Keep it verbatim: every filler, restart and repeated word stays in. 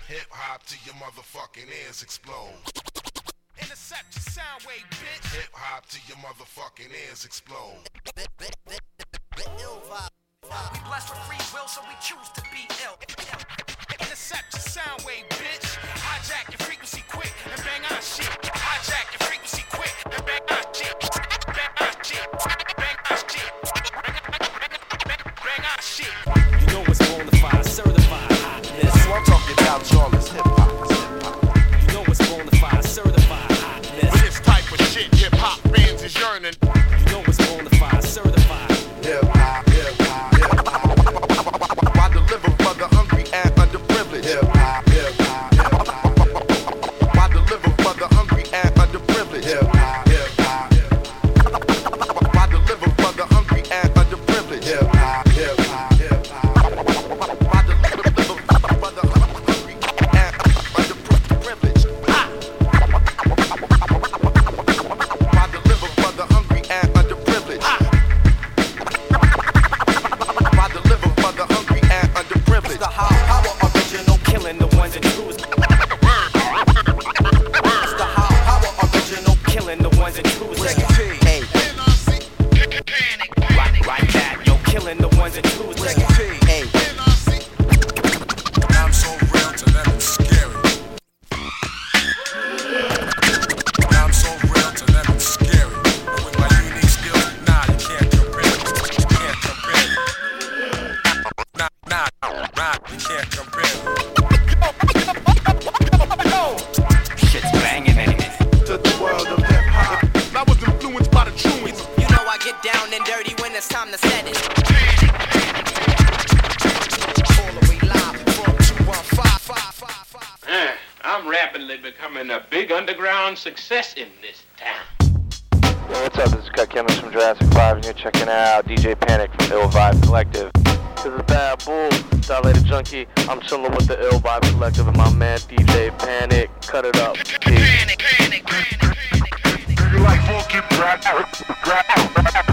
Hip hop till your motherfucking ears explode. Intercept your sound wave, bitch. Hip hop till your motherfucking ears explode. We blessed with free will, so we choose to be ill. Intercept your sound wave, bitch. Hijack your frequency quick and bang our shit. Hijack your frequency quick and bang our shit. Bang our shit. Bang our shit. Bang our shit. You know what's bonafide, certified hotness. That's what I'm talking about, y'all. It's hip hop. It's hip hop. You know what's bonafide, certified hotness. For this type of shit, hip hop fans is yearning. You know what's bonafide, certified. Hip hop, hip hop, hip hop. I deliver for the hungry and underprivileged. Hip hop, hip hop, hip hop. I deliver for the hungry and underprivileged. Hip hop, hip hop, hip hop. I deliver for the hungry and underprivileged. Hip hop, hip hop, hip hop. I deliver for the hungry and underprivileged. I deliver for the hungry and underprivileged. I deliver for the hungry and underprivileged. The how power original, killing the ones and twos. It's the how power original, killing the ones and twos. Hey, right, right that, yo, killing the ones and twos. Hey, I'm so real to them it's scary. I'm so real to them it's scary. But with my unique skills, nah, you can't compare. You can't compare. Nah, nah, nah, you can't compare. shit's banging in it. To the world of hip hop. I was influenced by the truants. You know I get down and dirty when it's time to set it. All the way live from two one five five five five. Uh, I'm rapidly becoming a big underground success in this town. Yo, what's up? This is Cut Chemist from Jurassic five, and you're checking out D J Panic from Ill Vibe Collective. This is Bad Bull, Dilated Junkie. I'm chilling with the Ill Vibe Collective and my man D J Panic. Cut it up. Peace. Panic, panic, panic, panic, panic. You like funky rap, rap, rap.